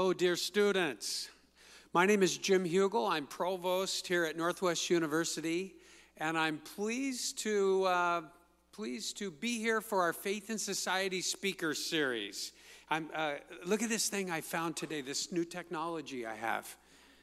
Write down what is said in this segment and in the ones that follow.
Hello, dear students. My name is Jim Hugel. I'm provost here at Northwest University, and I'm pleased to be here for our Faith and Society Speaker Series. Look at this thing I found today, this new technology I have.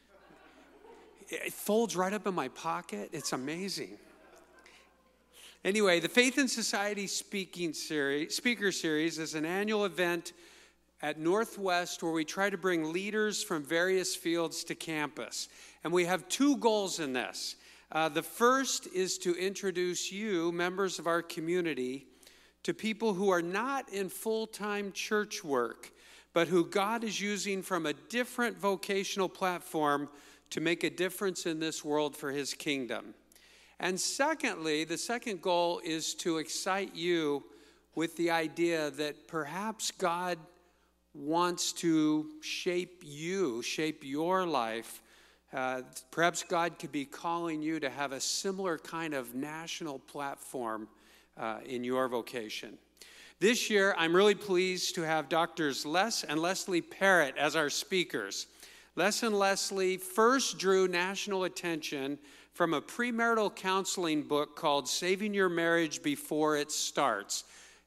It folds right up in my pocket. It's amazing. Anyway, the Faith and Society Speaker Series is an annual event at Northwest where we try to bring leaders from various fields to campus. And we have two goals in this. The first is to introduce you, members of our community, to people who are not in full-time church work, but who God is using from a different vocational platform to make a difference in this world for his kingdom. And secondly, the second goal is to excite you with the idea that perhaps God wants to shape your life. Perhaps God could be calling you to have a similar kind of national platform in your vocation. This year, I'm really pleased to have Drs. Les and Leslie Parrott as our speakers. Les and Leslie first drew national attention from a premarital counseling book called Saving Your Marriage Before It Starts.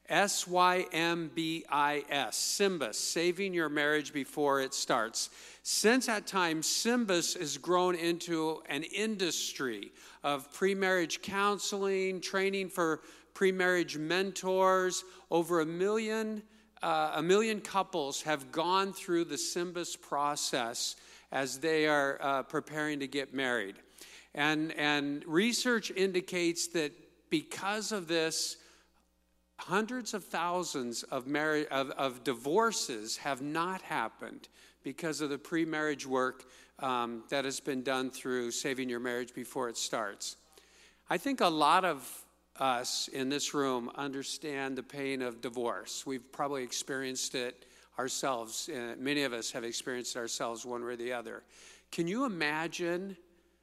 SYMBIS, SYMBIS, Saving Your Marriage Before It Starts. Since that time, SYMBIS has grown into an industry of pre-marriage counseling, training for pre-marriage mentors. Over a million couples have gone through the SYMBIS process as they are preparing to get married. And research indicates that because of this, hundreds of thousands of divorces have not happened because of the pre-marriage work that has been done through Saving Your Marriage Before It Starts. I think a lot of us in this room understand the pain of divorce. We've probably experienced it ourselves. Many of us have experienced it ourselves one way or the other. Can you imagine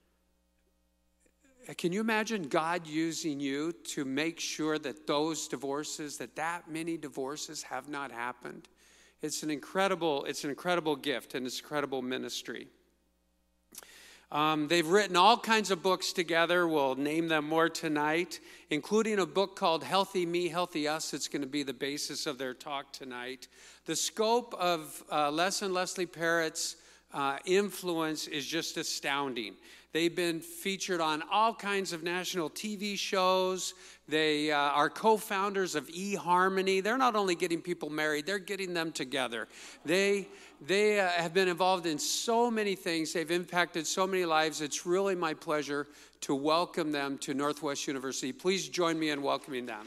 God using you to make sure that that many divorces have not happened? It's an incredible gift, and it's an incredible ministry. They've written all kinds of books together. We'll name them more tonight, including a book called Healthy Me, Healthy Us. It's going to be the basis of their talk tonight. The scope of Les and Leslie Parrott's influence is just astounding. They've been featured on all kinds of national TV shows. They are co-founders of eHarmony. They're not only getting people married, they're getting them together. They have been involved in so many things. They've impacted so many lives. It's really my pleasure to welcome them to Northwest University. Please join me in welcoming them.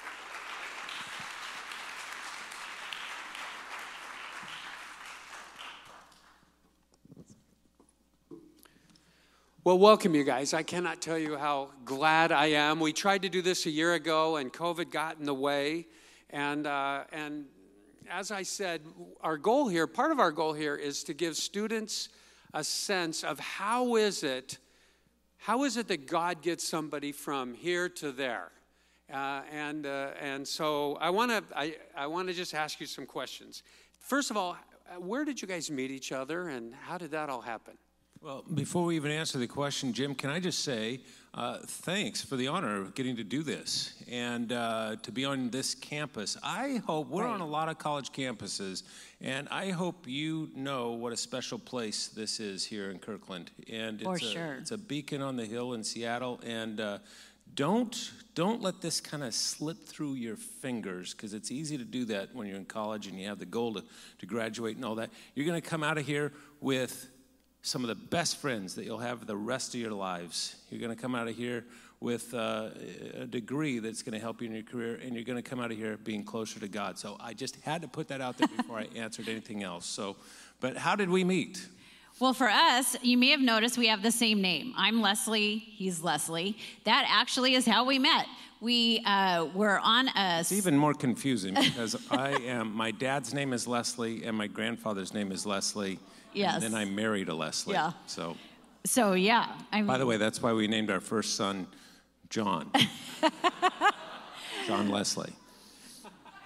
Well, welcome you guys. I cannot tell you how glad I am. We tried to do this a year ago, and COVID got in the way. And as I said, part of our goal here is to give students a sense of how is it that God gets somebody from here to there. And so I want to just ask you some questions. First of all, where did you guys meet each other, and how did that all happen? Well, before we even answer the question, Jim, can I just say thanks for the honor of getting to do this and to be on this campus. I hope we're on a lot of college campuses, and I hope you know what a special place this is here in Kirkland. And it's a beacon on the hill in Seattle, and don't let this kind of slip through your fingers, because it's easy to do that when you're in college and you have the goal to graduate and all that. You're going to come out of here with some of the best friends that you'll have the rest of your lives. You're going to come out of here with a degree that's going to help you in your career, and you're going to come out of here being closer to God. So I just had to put that out there before I answered anything else. But how did we meet? Well, for us, you may have noticed we have the same name. I'm Leslie, he's Leslie. That actually is how we met. We were on a... It's even more confusing because my dad's name is Leslie and my grandfather's name is Leslie. Yes. And then I married a Leslie. Yeah. So yeah. By the way, that's why we named our first son John. John Leslie.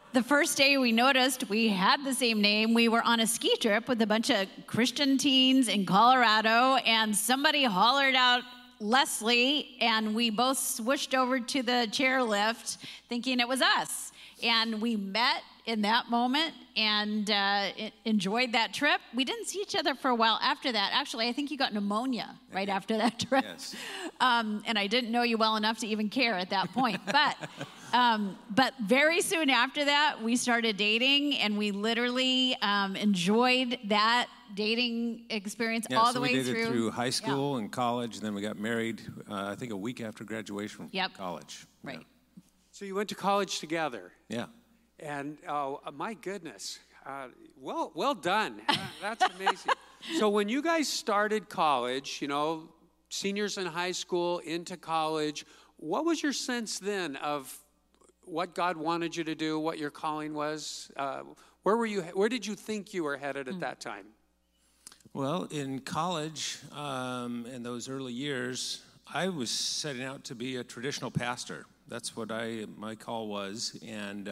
the first day we noticed we had the same name. We were on a ski trip with a bunch of Christian teens in Colorado, and somebody hollered out Leslie, and we both swooshed over to the chairlift thinking it was us. And we met in that moment and enjoyed that trip. We didn't see each other for a while after that. Actually, I think you got pneumonia right after that trip. Yes. And I didn't know you well enough to even care at that point. But very soon after that, we started dating, and we literally enjoyed that dating experience all the way through. We dated through high school and college, and then we got married, I think a week after graduation from college. Right. Yeah. So you went to college together. Yeah. And my goodness, well done. That's amazing. So when you guys started college, seniors in high school into college, what was your sense then of what God wanted you to do, what your calling was? Where did you think you were headed at that time? Well, in college, in those early years, I was setting out to be a traditional pastor. That's what my call was, and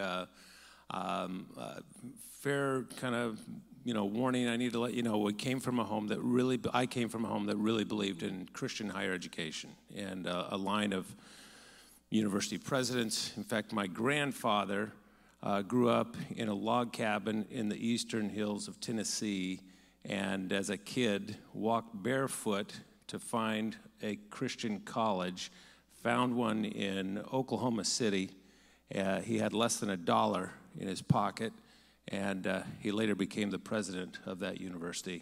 fair kind of warning. I need to let you know I came from a home that really believed in Christian higher education, and a line of university presidents. In fact, my grandfather grew up in a log cabin in the eastern hills of Tennessee, and as a kid walked barefoot to find a Christian college. Found one in Oklahoma City. He had less than $1 in his pocket, and he later became the president of that university.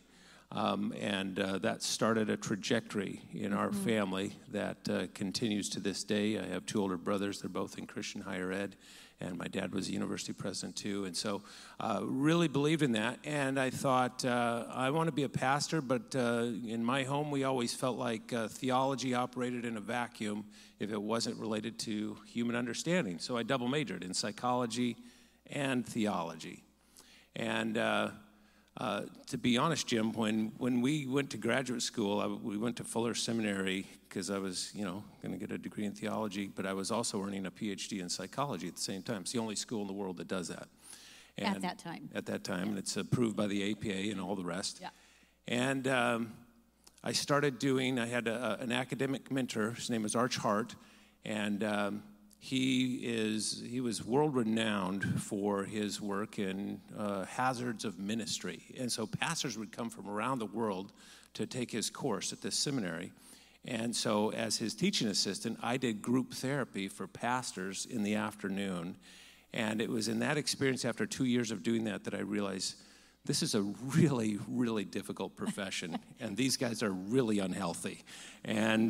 That started a trajectory in our family that continues to this day. I have 2 older brothers. They're both in Christian higher ed, and my dad was a university president too. And so really believed in that. And I thought, I want to be a pastor, but in my home, we always felt like theology operated in a vacuum if it wasn't related to human understanding. So I double majored in psychology and theology. And to be honest, Jim, when we went to graduate school, we went to Fuller Seminary because I was, going to get a degree in theology, but I was also earning a PhD in psychology at the same time. It's the only school in the world that does that. And at that time. At that time, and it's approved by the APA and all the rest. Yeah. And I started I had an academic mentor. His name was Arch Hart, and he was world-renowned for his work in hazards of ministry. And so pastors would come from around the world to take his course at this seminary. And so as his teaching assistant, I did group therapy for pastors in the afternoon. And it was in that experience after 2 years of doing that I realized this is a really, really difficult profession. And these guys are really unhealthy. And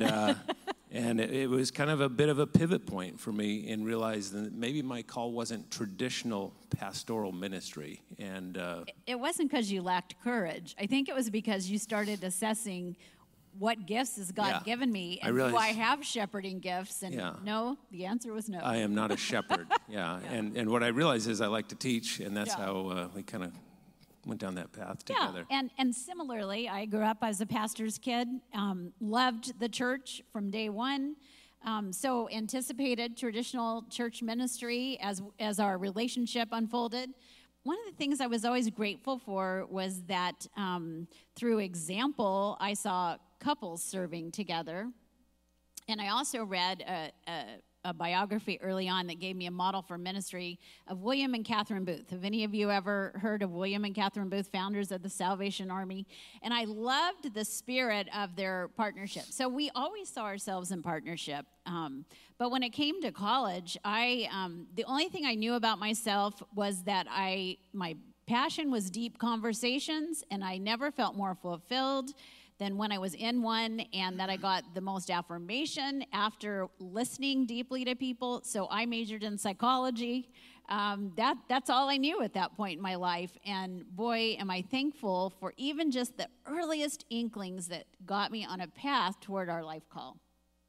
it was kind of a bit of a pivot point for me in realizing that maybe my call wasn't traditional pastoral ministry. And it wasn't because you lacked courage. I think it was because you started assessing what gifts has God given me, and do I have shepherding gifts? And no, the answer was no. I am not a shepherd. And what I realized is I like to teach, and that's how we kind of went down that path together. And similarly, I grew up as a pastor's kid, loved the church from day one, so anticipated traditional church ministry as our relationship unfolded. One of the things I was always grateful for was that through example, I saw couples serving together. And I also read a biography early on that gave me a model for ministry of William and Catherine Booth. Have any of you ever heard of William and Catherine Booth, founders of the Salvation Army? And I loved the spirit of their partnership. So we always saw ourselves in partnership. But when it came to college, the only thing I knew about myself was that my passion was deep conversations, and I never felt more fulfilled than when I was in one, and that I got the most affirmation after listening deeply to people. So I majored in psychology. That's all I knew at that point in my life. And boy, am I thankful for even just the earliest inklings that got me on a path toward our life call.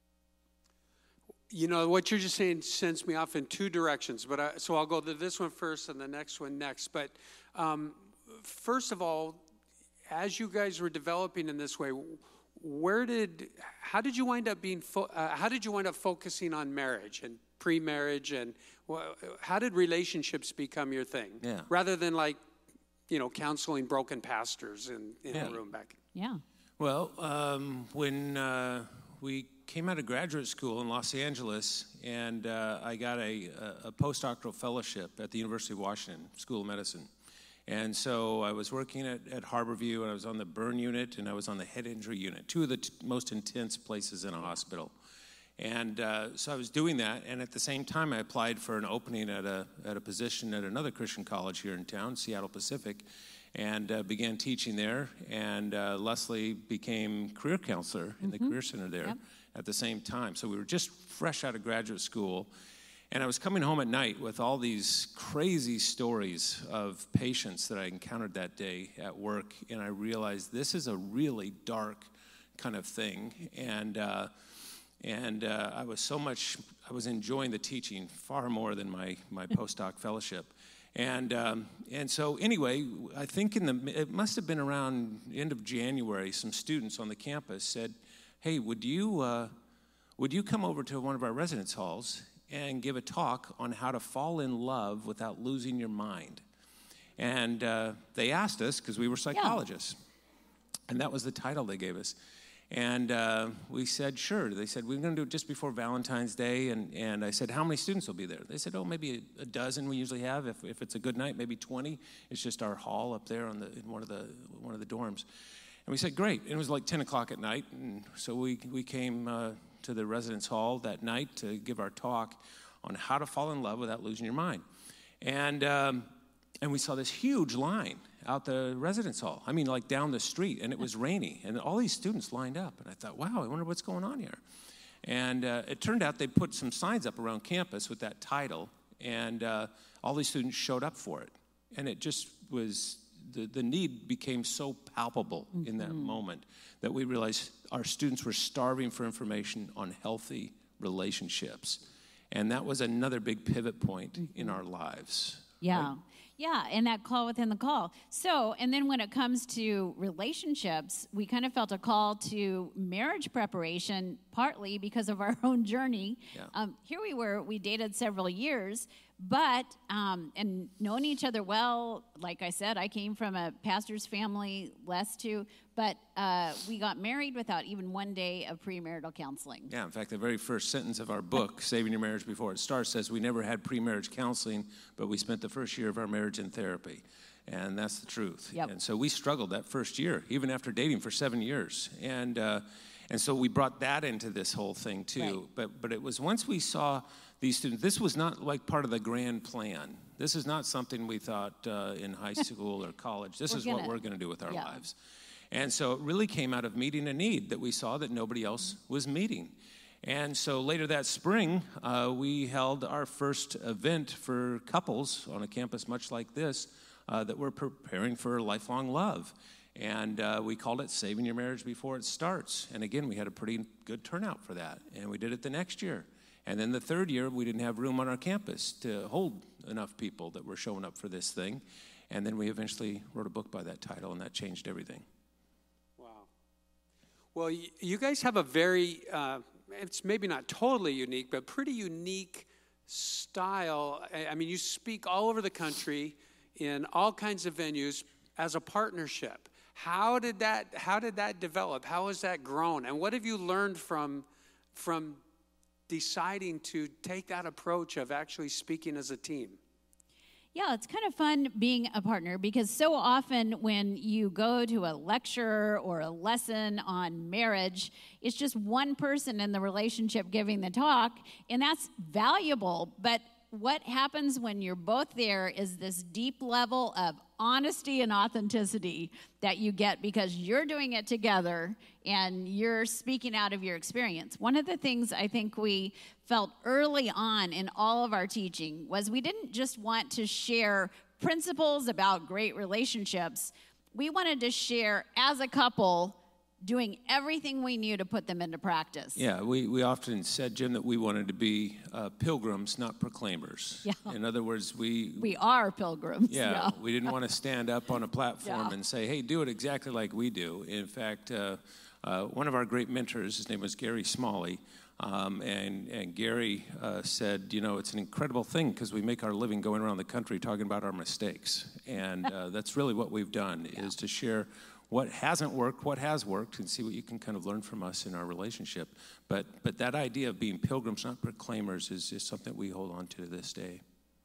What you're just saying sends me off in 2 directions. But so I'll go to this one first and the next one next. But first of all, as you guys were developing in this way, how did you wind up focusing on marriage and pre-marriage, and Well, how did relationships become your thing? Yeah. Rather than counseling broken pastors in a room back. Yeah. Well, when we came out of graduate school in Los Angeles, and I got a postdoctoral fellowship at the University of Washington School of Medicine. And so I was working at Harborview, and I was on the burn unit, and I was on the head injury unit, two of the most intense places in a hospital. And so I was doing that, and at the same time, I applied for an opening at a position at another Christian college here in town, Seattle Pacific, and began teaching there. And Leslie became career counselor in the Career Center there at the same time. So we were just fresh out of graduate school. And I was coming home at night with all these crazy stories of patients that I encountered that day at work, and I realized this is a really dark kind of thing. And I was enjoying the teaching far more than my postdoc fellowship. And so anyway, I think it must have been around the end of January, some students on the campus said, "Hey, would you come over to one of our residence halls and give a talk on how to fall in love without losing your mind?" And they asked us because we were psychologists. And that was the title they gave us. And we said, sure. They said, we're going to do it just before Valentine's Day. And I said, how many students will be there? They said, maybe a dozen we usually have. If it's a good night, maybe 20. It's just our hall up there in one of the dorms. And we said, great. And it was like 10 o'clock at night. And so we came to the residence hall that night to give our talk on how to fall in love without losing your mind. And we saw this huge line out the residence hall. I mean, like down the street, and it was rainy, and all these students lined up. And I thought, wow, I wonder what's going on here. And it turned out they put some signs up around campus with that title, and all these students showed up for it. And it just was, the need became so palpable in that moment that we realized our students were starving for information on healthy relationships. And that was another big pivot point in our lives. Yeah. Right? Yeah, and that call within the call. So, and then when it comes to relationships, we kind of felt a call to marriage preparation, partly because of our own journey. Yeah. Here we dated several years, but, and knowing each other well, like I said, I came from a pastor's family, Les too, but we got married without even one day of premarital counseling. Yeah, in fact, the very first sentence of our book, Saving Your Marriage Before It Starts, says we never had premarriage counseling, but we spent the first year of our marriage in therapy. And that's the truth. Yep. And so we struggled that first year, even after dating for 7 years. And so we brought that into this whole thing too. Right. But it was once we saw these students, this was not like part of the grand plan. This is not something we thought in high school or college. This is what we're going to do with our lives. And so it really came out of meeting a need that we saw that nobody else was meeting. And so later that spring, we held our first event for couples on a campus much like this that were preparing for lifelong love. And we called it Saving Your Marriage Before It Starts. And again, we had a pretty good turnout for that. And we did it the next year. And then the third year, we didn't have room on our campus to hold enough people that were showing up for this thing. And then we eventually wrote a book by that title, and that changed everything. Wow. Well, you guys have a very, it's maybe not totally unique, but pretty unique style. I mean, you speak all over the country in all kinds of venues as a partnership. How did that develop? How has that grown? And what have you learned from deciding to take that approach of actually speaking as a team? Yeah, it's kind of fun being a partner because so often when you go to a lecture or a lesson on marriage, it's just one person in the relationship giving the talk, and that's valuable. But what happens when you're both there is this deep level of honesty and authenticity that you get because you're doing it together and you're speaking out of your experience. One of the things I think we felt early on in all of our teaching was we didn't just want to share principles about great relationships. We wanted to share as a couple doing everything we knew to put them into practice. Yeah, we often said, Jim, that we wanted to be pilgrims, not proclaimers. Yeah. In other words, we are pilgrims. Yeah, we didn't want to stand up on a platform Yeah. and say, hey, do it exactly like we do. In fact, one of our great mentors, his name was Gary Smalley, And Gary said, you know, it's an incredible thing because we make our living going around the country talking about our mistakes. And that's really what we've done, is to share what hasn't worked, what has worked, and see what you can kind of learn from us in our relationship. But that idea of being pilgrims, not proclaimers, is something we hold on to this day.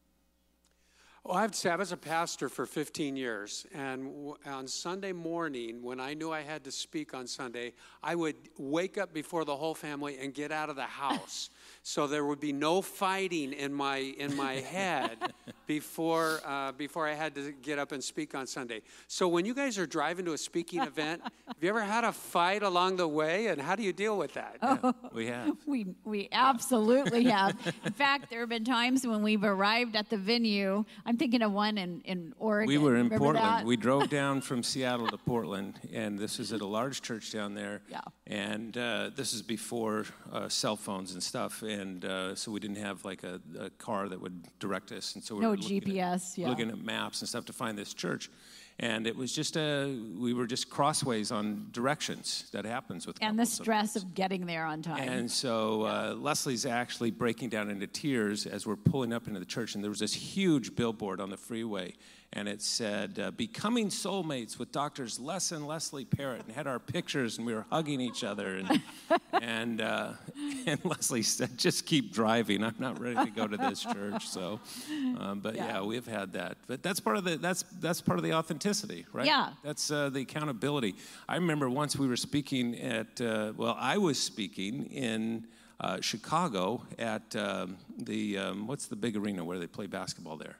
Well, I have to say, I was a pastor for 15 years, and on Sunday morning, when I knew I had to speak on Sunday, I would wake up before the whole family and get out of the house, so there would be no fighting in my head before I had to get up and speak on Sunday. So when you guys are driving to a speaking event, have you ever had a fight along the way, and how do you deal with that? Yeah, we have. We absolutely have. In fact, there have been times when we've arrived at the venue. I'm thinking of one in Oregon. We were in Remember Portland. that? We drove down from Seattle to Portland, and this is at a large church down there. Yeah. And this is before cell phones and stuff, and so we didn't have like a car that would direct us, and so we No were looking GPS, looking at maps and stuff to find this church. And it was just we were just crossways on directions. That happens with And the couples stress sometimes. of getting there on time. And so Leslie's actually breaking down into tears as we're pulling up into the church, and there was this huge billboard on the freeway, and it said, "Becoming Soulmates with Doctors Les and Leslie Parrott," and had our pictures, and we were hugging each other, and Leslie said, "Just keep driving. I'm not ready to go to this church." So, but yeah, we've had that. But that's part of the authenticity, right? Yeah. That's the accountability. I remember once we were speaking at, I was speaking in Chicago at what's the big arena where they play basketball there?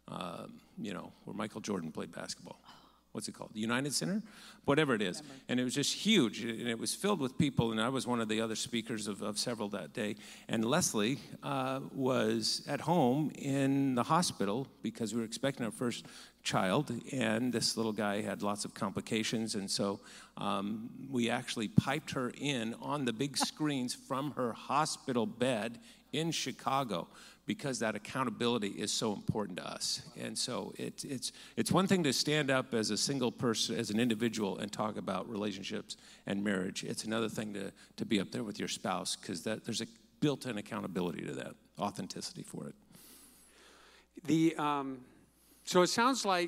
Where Michael Jordan played basketball. What's it called? The United Center? Whatever it is. And it was just huge, and it was filled with people, and I was one of the other speakers of several that day. And Leslie was at home in the hospital because we were expecting our first child, and this little guy had lots of complications, and so we actually piped her in on the big screens from her hospital bed in Chicago, because that accountability is so important to us. And so it's one thing to stand up as a single person, as an individual, and talk about relationships and marriage. It's another thing to be up there with your spouse, because there's a built-in accountability to that, authenticity for it. So it sounds like,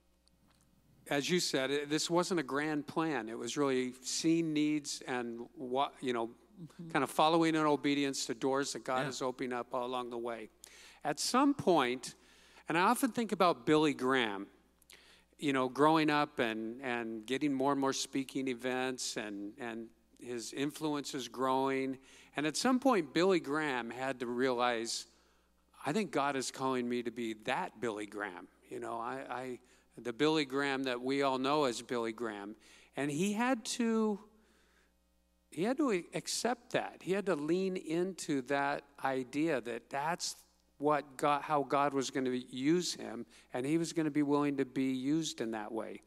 as you said, this wasn't a grand plan. It was really seeing needs and kind of following in obedience to doors that God is opening up all along the way. At some point, and I often think about Billy Graham, growing up and getting more and more speaking events, and his influence is growing. And at some point, Billy Graham had to realize, I think God is calling me to be that Billy Graham. The Billy Graham that we all know as Billy Graham. And he had to accept that. He had to lean into that idea that that's how God was going to use him, and he was going to be willing to be used in that way.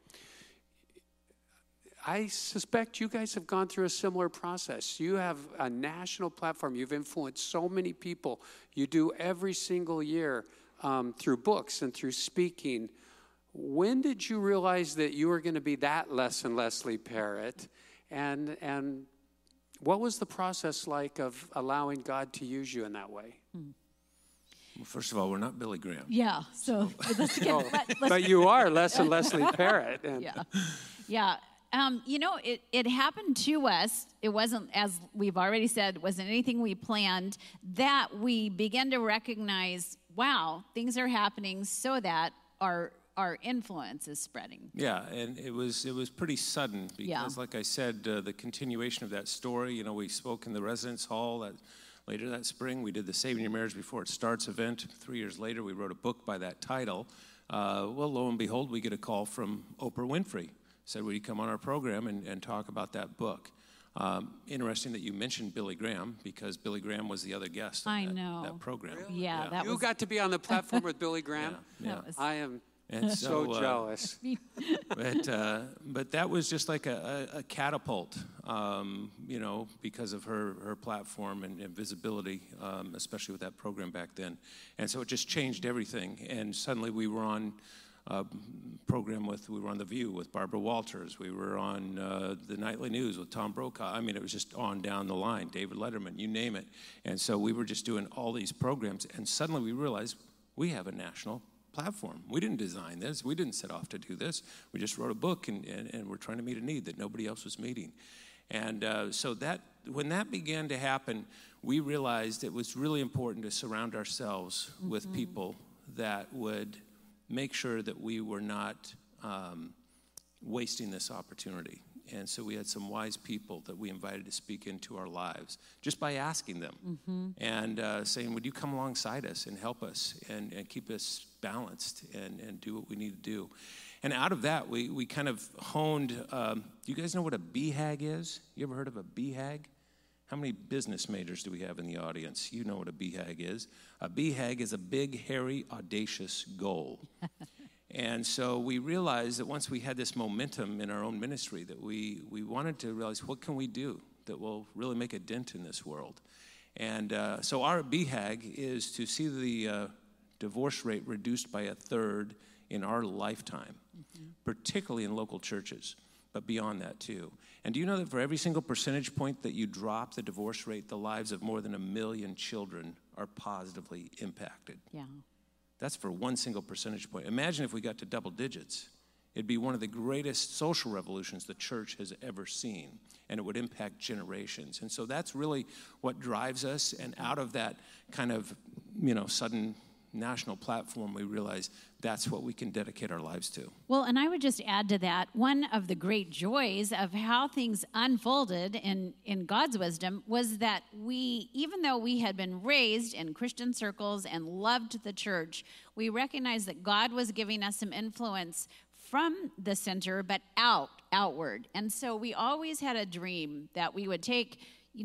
I suspect you guys have gone through a similar process. You have a national platform. You've influenced so many people. You do every single year through books and through speaking. When did you realize that you were going to be that Les and Leslie Parrott? And what was the process like of allowing God to use you in that way? Well, first of all, we're not Billy Graham. Yeah, so let's get... But you are Les and Leslie Parrott. Yeah. It happened to us. It wasn't, as we've already said, it wasn't anything we planned, that we began to recognize, wow, things are happening so that our influence is spreading. Yeah, and it was pretty sudden because, like I said, the continuation of that story, we spoke in the residence hall later that spring. We did the Saving Your Marriage Before It Starts event. 3 years later, we wrote a book by that title. Lo and behold, we get a call from Oprah Winfrey. Said, will you come on our program and talk about that book? Interesting that you mentioned Billy Graham, because Billy Graham was the other guest on that program. Really? Yeah. You got to be on the platform with Billy Graham? Yeah. I am and so jealous. But that was just like a catapult, because of her platform and visibility, especially with that program back then. And so it just changed everything. And suddenly we were on program we were on The View with Barbara Walters. We were on the Nightly News with Tom Brokaw. I mean, it was just on down the line, David Letterman, you name it. And so we were just doing all these programs, and suddenly we realized we have a national platform. We didn't design this. We didn't set off to do this. We just wrote a book, and we're trying to meet a need that nobody else was meeting. And so that when that began to happen, we realized it was really important to surround ourselves with people that would make sure that we were not wasting this opportunity. And so we had some wise people that we invited to speak into our lives just by asking them and saying, would you come alongside us and help us and keep us balanced and do what we need to do? And out of that, we kind of honed, do you guys know what a BHAG is? You ever heard of a BHAG? How many business majors do we have in the audience? You know what a BHAG is. A BHAG is a big, hairy, audacious goal. And so we realized that once we had this momentum in our own ministry, that we wanted to realize, what can we do that will really make a dent in this world? And so our BHAG is to see the divorce rate reduced by 1/3 in our lifetime, particularly in local churches, but beyond that too. And do you know that for every single percentage point that you drop the divorce rate, the lives of more than 1 million children are positively impacted? Yeah. That's for one single percentage point. Imagine if we got to double digits. It'd be one of the greatest social revolutions the church has ever seen, and it would impact generations. And so that's really what drives us. And out of that kind of, sudden national platform, we realize that's what we can dedicate our lives to. Well, and I would just add to that, one of the great joys of how things unfolded in God's wisdom was that we, even though we had been raised in Christian circles and loved the church, we recognized that God was giving us some influence from the center, but outward. And so we always had a dream that we would take,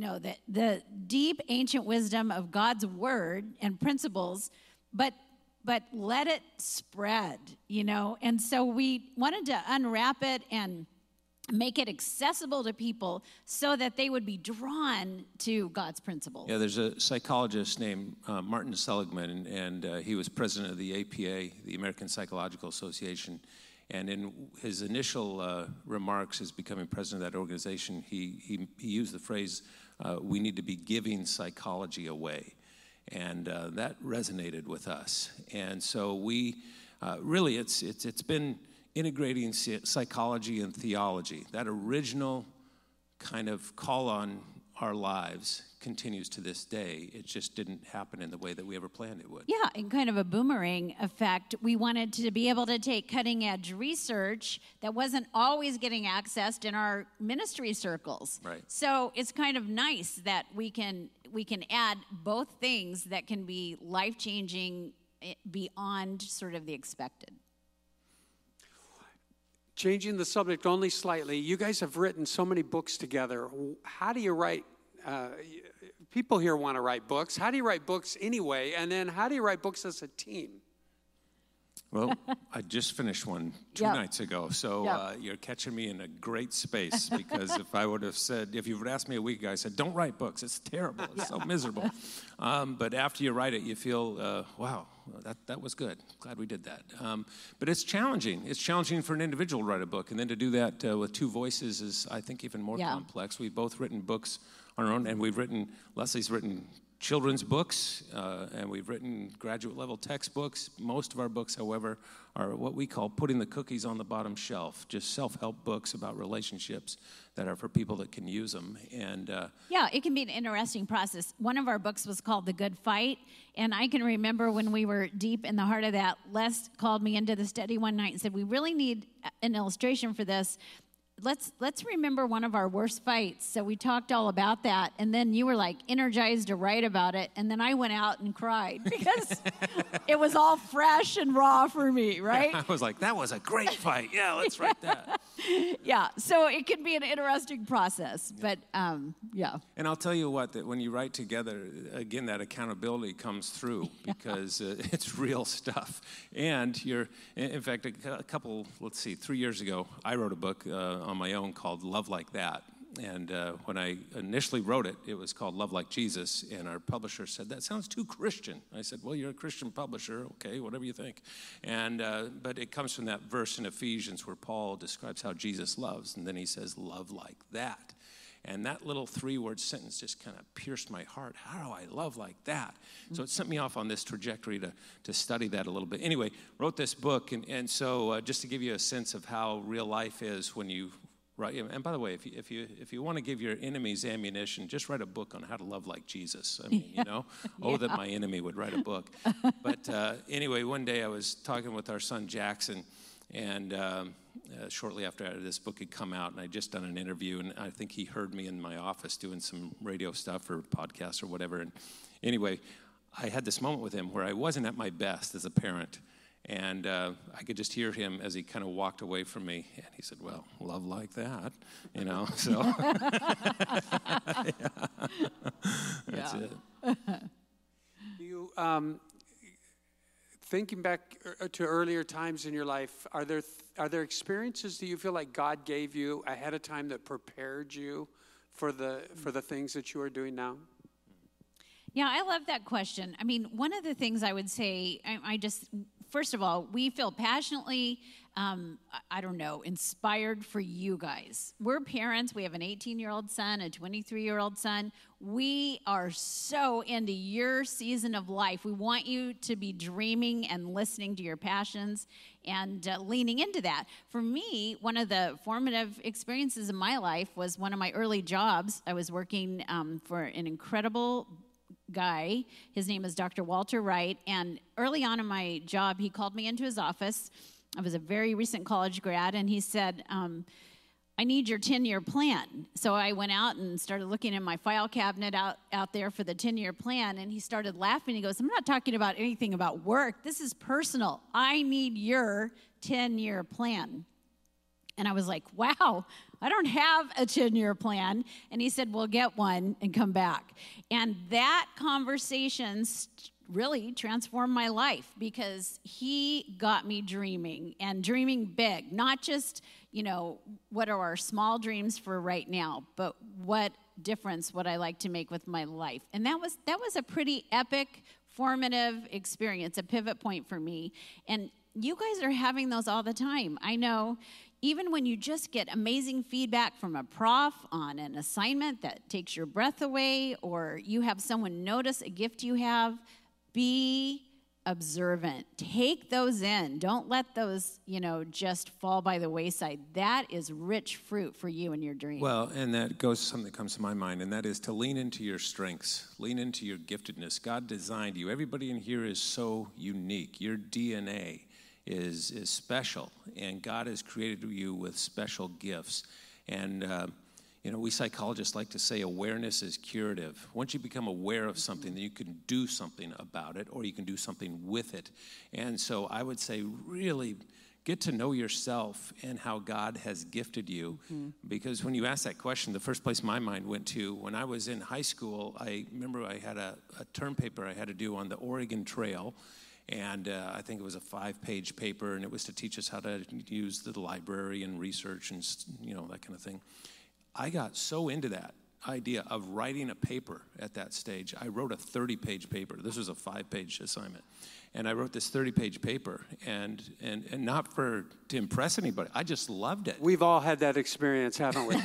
the deep ancient wisdom of God's word and principles, but let it spread, And so we wanted to unwrap it and make it accessible to people so that they would be drawn to God's principles. Yeah, there's a psychologist named Martin Seligman, and he was president of the APA, the American Psychological Association. And in his initial remarks as becoming president of that organization, he used the phrase, we need to be giving psychology away. And that resonated with us. And so we really, it's been integrating psychology and theology. That original kind of call on our lives continues to this day. It just didn't happen in the way that we ever planned it would. Yeah, and kind of a boomerang effect. We wanted to be able to take cutting edge research that wasn't always getting accessed in our ministry circles. Right. So it's kind of nice that we can add both things that can be life-changing beyond sort of the expected. Changing the subject only slightly, you guys have written so many books together. How do you write? People here want to write books. How do you write books anyway? And then how do you write books as a team? Well, I just finished one two nights ago, so you're catching me in a great space, because if you would asked me a week ago, I said, don't write books. It's terrible. It's so miserable. But after you write it, you feel, wow, that was good. Glad we did that. But it's challenging. It's challenging for an individual to write a book, and then to do that with two voices is, I think, even more complex. We've both written books on our own, and Leslie's written children's books, and we've written graduate-level textbooks. Most of our books, however, are what we call putting the cookies on the bottom shelf, just self-help books about relationships that are for people that can use them. And it can be an interesting process. One of our books was called The Good Fight, and I can remember when we were deep in the heart of that, Les called me into the study one night and said, we really need an illustration for this. Let's remember one of our worst fights. So we talked all about that, and then you were like energized to write about it, and then I went out and cried because it was all fresh and raw for me, right? I was like, that was a great fight. Yeah, let's write that. Yeah, so it can be an interesting process, but yeah. And I'll tell you what, that when you write together, again, that accountability comes through because it's real stuff. And in fact, 3 years ago, I wrote a book on my own called Love Like That. when I initially wrote it, it was called Love Like Jesus, and our publisher said, that sounds too Christian. I said, well, you're a Christian publisher, okay, whatever you think. But it comes from that verse in Ephesians where Paul describes how Jesus loves, and then he says, love like that. And that little 3-word sentence just kind of pierced my heart. How do I love like that? So it sent me off on this trajectory to study that a little bit. Anyway, wrote this book, and so just to give you a sense of how real life is when you write. And by the way, if you want to give your enemies ammunition, just write a book on how to love like Jesus. I mean, oh, that my enemy would write a book. But anyway, one day I was talking with our son Jackson, and shortly after this book had come out, and I'd just done an interview, and I think he heard me in my office doing some radio stuff or podcasts or whatever. And anyway, I had this moment with him where I wasn't at my best as a parent, and I could just hear him as he kind of walked away from me, and he said, well, love like that, so that's it. You, thinking back to earlier times in your life, are there experiences that you feel like God gave you ahead of time that prepared you for the things that you are doing now? Yeah, I love that question. I mean, one of the things I would say, first of all, we feel passionately, inspired for you guys. We're parents. We have an 18-year-old son, a 23-year-old son. We are so into your season of life. We want you to be dreaming and listening to your passions and leaning into that. For me, one of the formative experiences in my life was one of my early jobs. I was working for an incredible guy. His name is Dr. Walter Wright, and early on in my job, he called me into his office. I was a very recent college grad, and he said, I need your 10-year plan. So I went out and started looking in my file cabinet out there for the 10-year plan, and he started laughing. He goes, I'm not talking about anything about work. This is personal. I need your 10-year plan. And I was like, wow, I don't have a 10-year plan. And he said, well, get one and come back. And that conversation really transformed my life because he got me dreaming and dreaming big, not just, what are our small dreams for right now, but what difference would I like to make with my life? And that was a pretty epic, formative experience, a pivot point for me. And you guys are having those all the time. I know. Even when you just get amazing feedback from a prof on an assignment that takes your breath away, or you have someone notice a gift you have, be observant. Take those in. Don't let those, just fall by the wayside. That is rich fruit for you and your dream. Well, and that goes to something that comes to my mind, and that is to lean into your strengths. Lean into your giftedness. God designed you. Everybody in here is so unique. Your DNA is special, and God has created you with special gifts. And we psychologists like to say awareness is curative. Once you become aware of something, then you can do something about it, or you can do something with it. And so I would say really get to know yourself and how God has gifted you. Because when you ask that question, the first place my mind went to, when I was in high school, I remember I had a term paper I had to do on the Oregon Trail. And I think it was a 5-page paper, and it was to teach us how to use the library and research and, that kind of thing. I got so into that idea of writing a paper at that stage. I wrote a 30-page paper. This was a 5-page assignment. And I wrote this 30-page paper, and not to impress anybody. I just loved it. We've all had that experience, haven't we?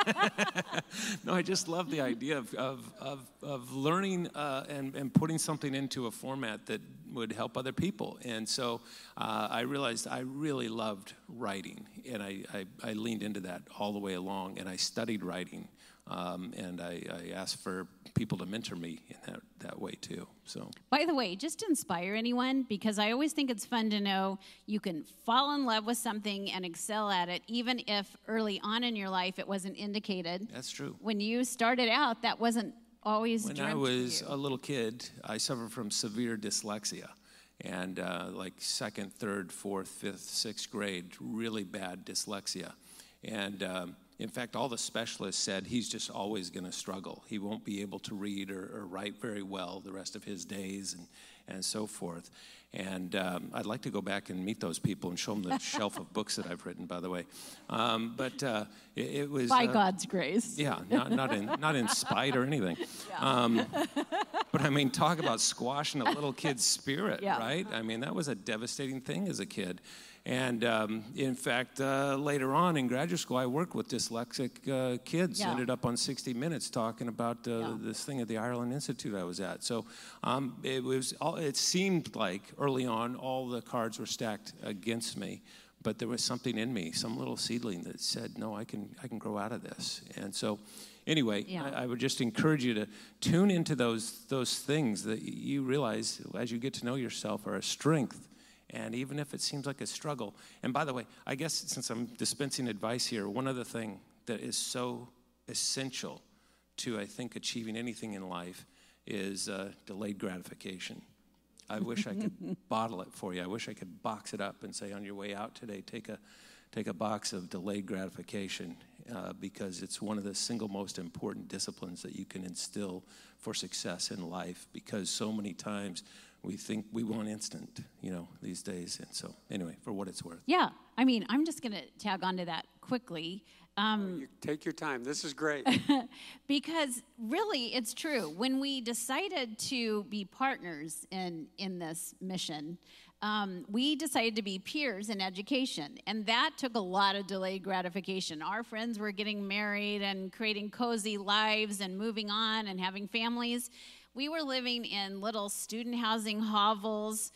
No, I just love the idea of learning and putting something into a format that would help other people. And so I realized I really loved writing, and I leaned into that all the way along, and I studied writing. And I asked for people to mentor me in that way too. So, by the way, just to inspire anyone, because I always think it's fun to know you can fall in love with something and excel at it, even if early on in your life it wasn't indicated. That's true. When you started out, that wasn't always When dreamt I was for you. a little kid, I suffered from severe dyslexia. And like 2nd, 3rd, 4th, 5th, 6th grade, really bad dyslexia. And in fact, all the specialists said he's just always going to struggle. He won't be able to read or write very well the rest of his days. and so forth. And I'd like to go back and meet those people and show them the shelf of books that I've written, by the way. It was by God's grace. Yeah, not in spite or anything. Yeah. But I mean, talk about squashing a little kid's spirit, right? I mean, that was a devastating thing as a kid. And in fact, later on in graduate school, I worked with dyslexic kids. Ended up on 60 Minutes talking about this thing at the Ireland Institute I was at. So it seemed like early on all the cards were stacked against me, but there was something in me, some little seedling that said, no, I can grow out of this. And so anyway, I would just encourage you to tune into those things that you realize as you get to know yourself are a strength. And even if it seems like a struggle. And by the way, I guess since I'm dispensing advice here, one other thing that is so essential to, I think, achieving anything in life is delayed gratification. I wish I could bottle it for you. I wish I could box it up and say, on your way out today, take a box of delayed gratification because it's one of the single most important disciplines that you can instill for success in life, because so many times we think we want instant, these days. And so anyway, for what it's worth. Yeah. I mean, I'm just going to tag on to that quickly. You take your time. This is great. Because really, it's true. When we decided to be partners in this mission, we decided to be peers in education. And that took a lot of delayed gratification. Our friends were getting married and creating cozy lives and moving on and having families. We were living in little student housing hovels,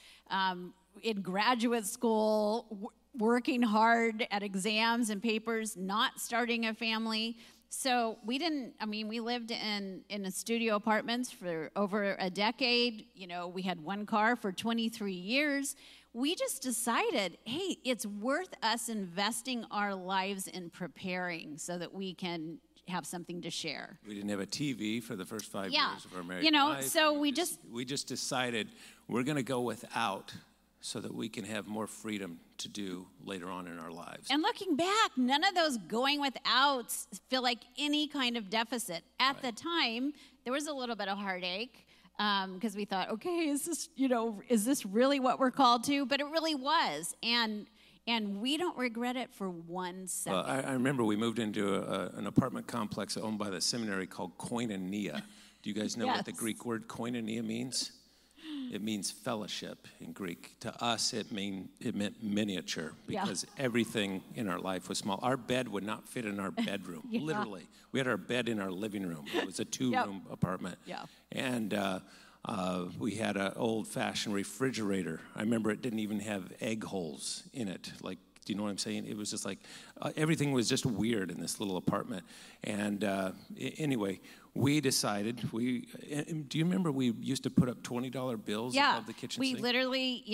in graduate school, working hard at exams and papers, not starting a family. So we lived in a studio apartments for over a decade. We had one car for 23 years. We just decided, hey, it's worth us investing our lives in preparing so that we can have something to share. We didn't have a TV for the first 5 years of our married life. So we just decided we're going to go without so that we can have more freedom to do later on in our lives. And looking back, none of those going withouts feel like any kind of deficit. At the time, there was a little bit of heartache because we thought, okay, is this really what we're called to? But it really was. And we don't regret it for 1 second. Well, I remember we moved into an apartment complex owned by the seminary called Koinonia. Do you guys know what the Greek word koinonia means? It means fellowship in Greek. To us, it meant miniature because everything in our life was small. Our bed would not fit in our bedroom, literally. We had our bed in our living room. It was a 2-room apartment. Yeah. And we had an old-fashioned refrigerator. I remember it didn't even have egg holes in it. Like, do you know what I'm saying? It was just like everything was just weird in this little apartment. And anyway, we decided do you remember we used to put up $20 bills above the kitchen sink? We literally,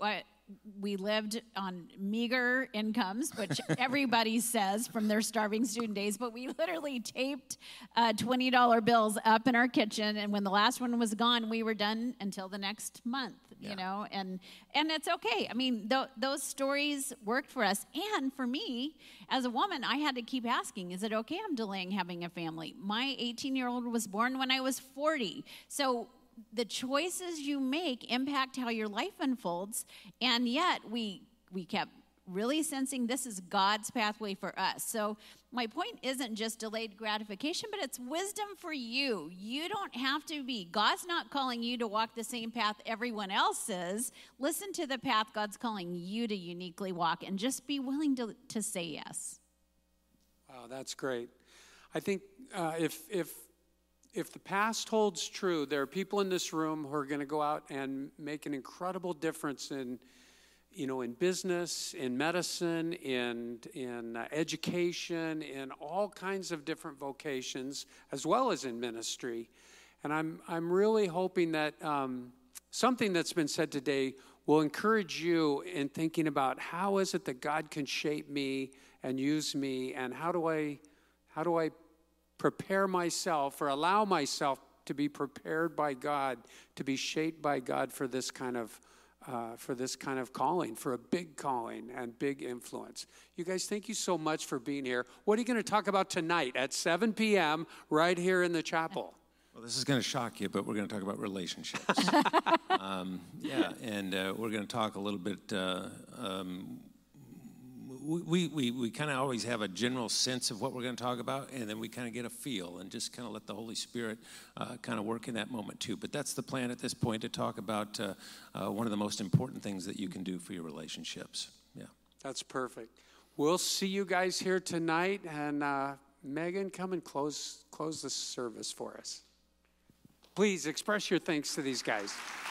we lived on meager incomes, which everybody says from their starving student days, but we literally taped $20 bills up in our kitchen, and when the last one was gone, we were done until the next month, and it's okay. I mean, those stories worked for us, and for me, as a woman, I had to keep asking, is it okay I'm delaying having a family? My 18-year-old was born when I was 40, so the choices you make impact how your life unfolds, and yet we kept really sensing this is God's pathway for us. So my point isn't just delayed gratification, but it's wisdom for you. You don't have to be. God's not calling you to walk the same path everyone else is. Listen to the path God's calling you to uniquely walk, and just be willing to say yes. Wow, that's great. I think if the past holds true, there are people in this room who are going to go out and make an incredible difference in business, in medicine, in education, in all kinds of different vocations, as well as in ministry. And I'm really hoping that something that's been said today will encourage you in thinking about how is it that God can shape me and use me, and how do I prepare myself or allow myself to be prepared by God, to be shaped by God for this kind of calling, for a big calling and big influence. You guys, thank you so much for being here. What are you going to talk about tonight at 7 p.m. right here in the chapel? Well, this is going to shock you, but we're going to talk about relationships. And we're going to talk a little bit. We kind of always have a general sense of what we're going to talk about, and then we kind of get a feel and just kind of let the Holy Spirit kind of work in that moment too. But that's the plan at this point, to talk about one of the most important things that you can do for your relationships. Yeah. That's perfect. We'll see you guys here tonight, and Megan, come and close the service for us. Please express your thanks to these guys.